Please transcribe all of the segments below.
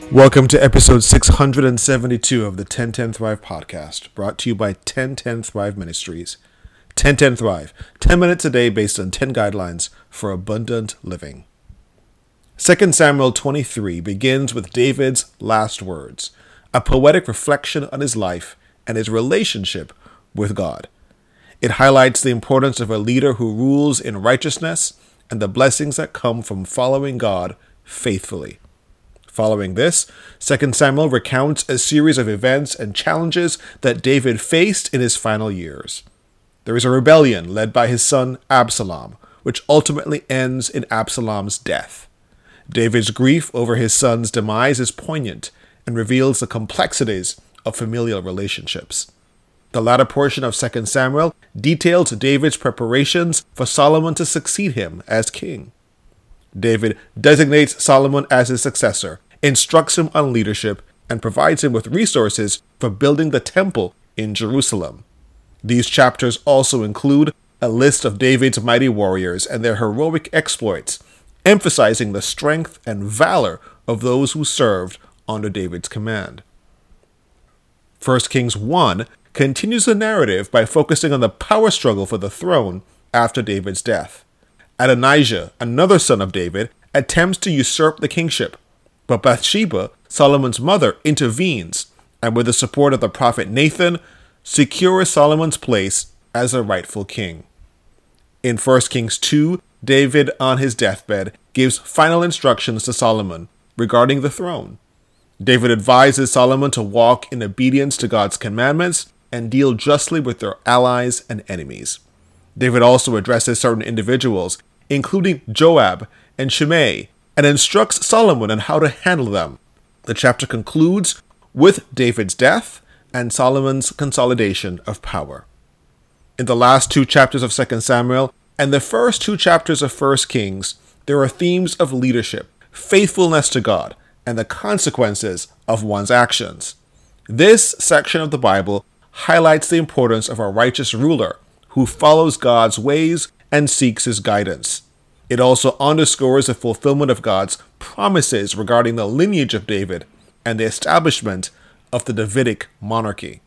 Welcome to episode 672 of the 1010 Thrive podcast, brought to you by 1010 Thrive Ministries. 1010 Thrive, 10 minutes a day based on 10 guidelines for abundant living. 2 Samuel 23 begins with David's last words, a poetic reflection on his life and his relationship with God. It highlights the importance of a leader who rules in righteousness and the blessings that come from following God faithfully. Following this, 2 Samuel recounts a series of events and challenges that David faced in his final years. There is a rebellion led by his son Absalom, which ultimately ends in Absalom's death. David's grief over his son's demise is poignant and reveals the complexities of familial relationships. The latter portion of 2 Samuel details David's preparations for Solomon to succeed him as king. David designates Solomon as his successor, instructs him on leadership, and provides him with resources for building the temple in Jerusalem. These chapters also include a list of David's mighty warriors and their heroic exploits, emphasizing the strength and valor of those who served under David's command. 1 Kings 1 continues the narrative by focusing on the power struggle for the throne after David's death. Adonijah, another son of David, attempts to usurp the kingship, but Bathsheba, Solomon's mother, intervenes, and with the support of the prophet Nathan, secures Solomon's place as the rightful king. In 1 Kings 2, David, on his deathbed, gives final instructions to Solomon regarding the throne. David advises Solomon to walk in obedience to God's commandments and deal justly with their allies and enemies. David also addresses certain individuals, including Joab and Shimei, and instructs Solomon on how to handle them. The chapter concludes with David's death and Solomon's consolidation of power. In the last two chapters of 2 Samuel and the first two chapters of 1 Kings, there are themes of leadership, faithfulness to God, and the consequences of one's actions. This section of the Bible highlights the importance of a righteous ruler who follows God's ways and seeks his guidance. It also underscores the fulfillment of God's promises regarding the lineage of David and the establishment of the Davidic monarchy.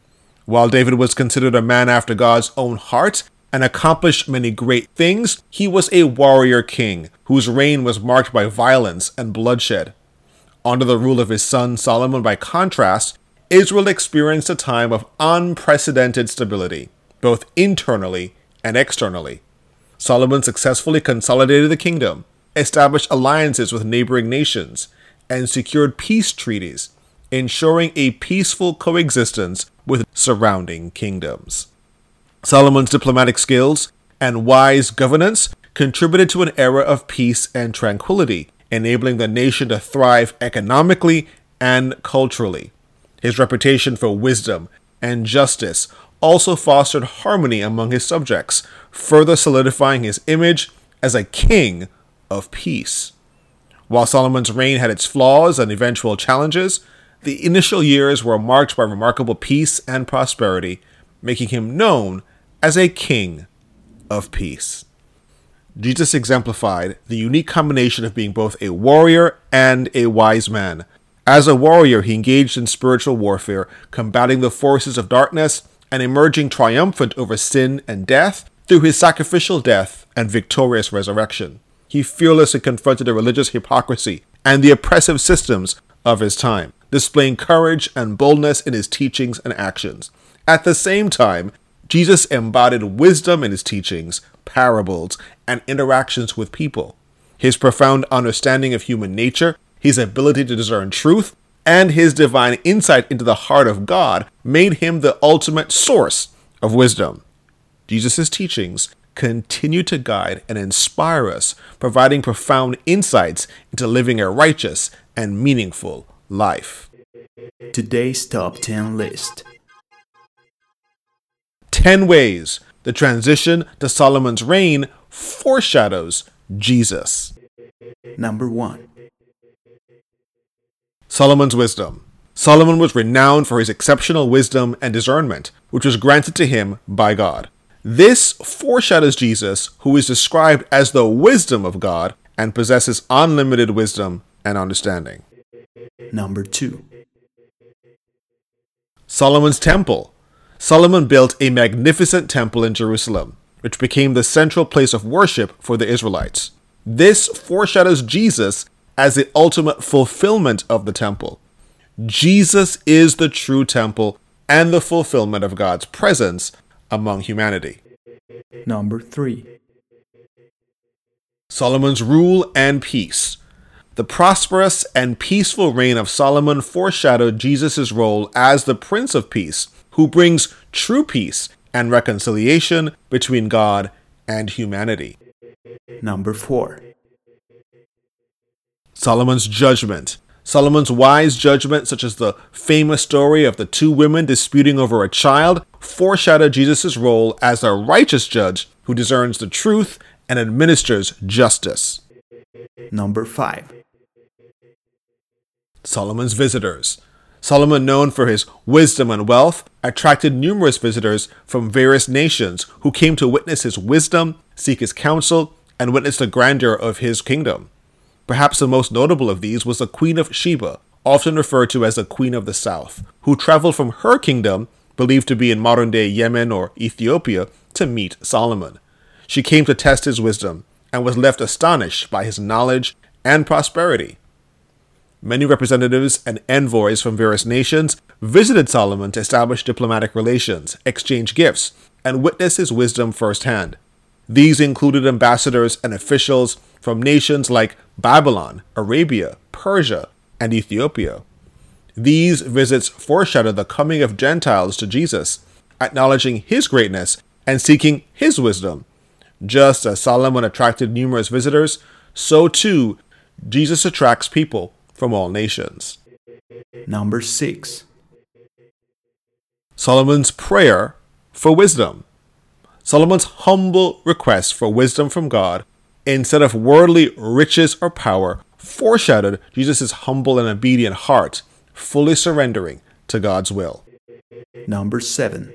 While David was considered a man after God's own heart and accomplished many great things, he was a warrior king whose reign was marked by violence and bloodshed. Under the rule of his son Solomon, by contrast, Israel experienced a time of unprecedented stability, both internally and externally. Solomon successfully consolidated the kingdom, established alliances with neighboring nations, and secured peace treaties, ensuring a peaceful coexistence with surrounding kingdoms. Solomon's diplomatic skills and wise governance contributed to an era of peace and tranquility, enabling the nation to thrive economically and culturally. His reputation for wisdom and justice also fostered harmony among his subjects, further solidifying his image as a king of peace. While Solomon's reign had its flaws and eventual challenges, the initial years were marked by remarkable peace and prosperity, making him known as a king of peace. Jesus exemplified the unique combination of being both a warrior and a wise man. As a warrior, he engaged in spiritual warfare, combating the forces of darkness and emerging triumphant over sin and death through his sacrificial death and victorious resurrection. He fearlessly confronted the religious hypocrisy and the oppressive systems of his time, displaying courage and boldness in his teachings and actions. At the same time, Jesus embodied wisdom in his teachings, parables, and interactions with people. His profound understanding of human nature, his ability to discern truth, and his divine insight into the heart of God made him the ultimate source of wisdom. Jesus' teachings continue to guide and inspire us, providing profound insights into living a righteous and meaningful life. Today's Top 10 List. 10 ways the transition to Solomon's reign foreshadows Jesus. Number 1. Solomon's wisdom. Solomon was renowned for his exceptional wisdom and discernment, which was granted to him by God. This foreshadows Jesus, who is described as the wisdom of God and possesses unlimited wisdom and understanding. Number 2. Solomon's Temple. Solomon built a magnificent temple in Jerusalem, which became the central place of worship for the Israelites. This foreshadows Jesus as the ultimate fulfillment of the temple. Jesus is the true temple and the fulfillment of God's presence among humanity. Number 3. Solomon's rule and peace. The prosperous and peaceful reign of Solomon foreshadowed Jesus' role as the Prince of Peace, who brings true peace and reconciliation between God and humanity. Number 4. Solomon's judgment. Solomon's wise judgment, such as the famous story of the two women disputing over a child, foreshadowed Jesus' role as a righteous judge who discerns the truth and administers justice. Number 5. Solomon's visitors. Solomon, known for his wisdom and wealth, attracted numerous visitors from various nations who came to witness his wisdom, seek his counsel, and witness the grandeur of his kingdom. Perhaps the most notable of these was the Queen of Sheba, often referred to as the Queen of the South, who traveled from her kingdom, believed to be in modern-day Yemen or Ethiopia, to meet Solomon. She came to test his wisdom and was left astonished by his knowledge and prosperity. Many representatives and envoys from various nations visited Solomon to establish diplomatic relations, exchange gifts, and witness his wisdom firsthand. These included ambassadors and officials from nations like Babylon, Arabia, Persia, and Ethiopia. These visits foreshadowed the coming of Gentiles to Jesus, acknowledging his greatness and seeking his wisdom. Just as Solomon attracted numerous visitors, so too Jesus attracts people from all nations. Number 6. Solomon's prayer for wisdom. Solomon's humble request for wisdom from God, instead of worldly riches or power, foreshadowed Jesus' humble and obedient heart, fully surrendering to God's will. Number 7.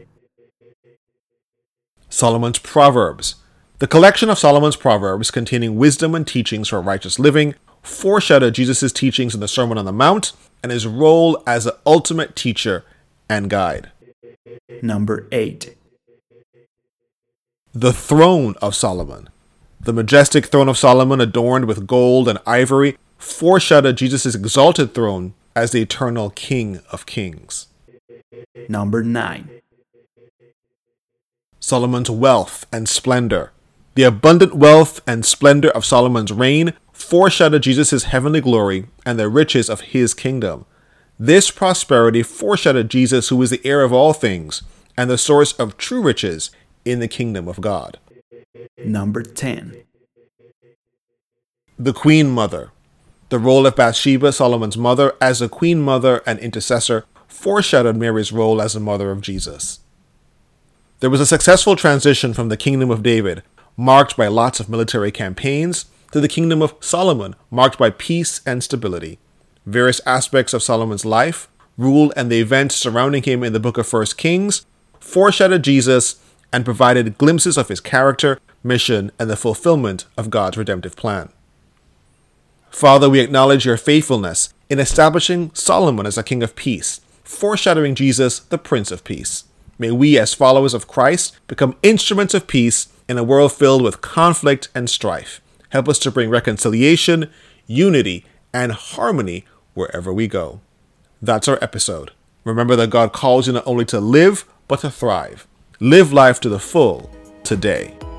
Solomon's Proverbs. The collection of Solomon's Proverbs, containing wisdom and teachings for righteous living, foreshadowed Jesus' teachings in the Sermon on the Mount and his role as the ultimate teacher and guide. Number 8. The Throne of Solomon. The majestic throne of Solomon, adorned with gold and ivory, foreshadowed Jesus' exalted throne as the eternal King of Kings. Number 9. Solomon's wealth and splendor. The abundant wealth and splendor of Solomon's reign foreshadowed Jesus' heavenly glory and the riches of his kingdom. This prosperity foreshadowed Jesus, who is the heir of all things and the source of true riches in the kingdom of God. Number 10. The Queen Mother. The role of Bathsheba, Solomon's mother, as a queen mother and intercessor, foreshadowed Mary's role as the mother of Jesus. There was a successful transition from the kingdom of David, marked by lots of military campaigns, to the kingdom of Solomon, marked by peace and stability. Various aspects of Solomon's life, rule, and the events surrounding him in the book of 1 Kings foreshadowed Jesus and provided glimpses of his character, mission, and the fulfillment of God's redemptive plan. Father, we acknowledge your faithfulness in establishing Solomon as a king of peace, foreshadowing Jesus, the Prince of Peace. May we, as followers of Christ, become instruments of peace in a world filled with conflict and strife. Help us to bring reconciliation, unity, and harmony wherever we go. That's our episode. Remember that God calls you not only to live, but to thrive. Live life to the full today.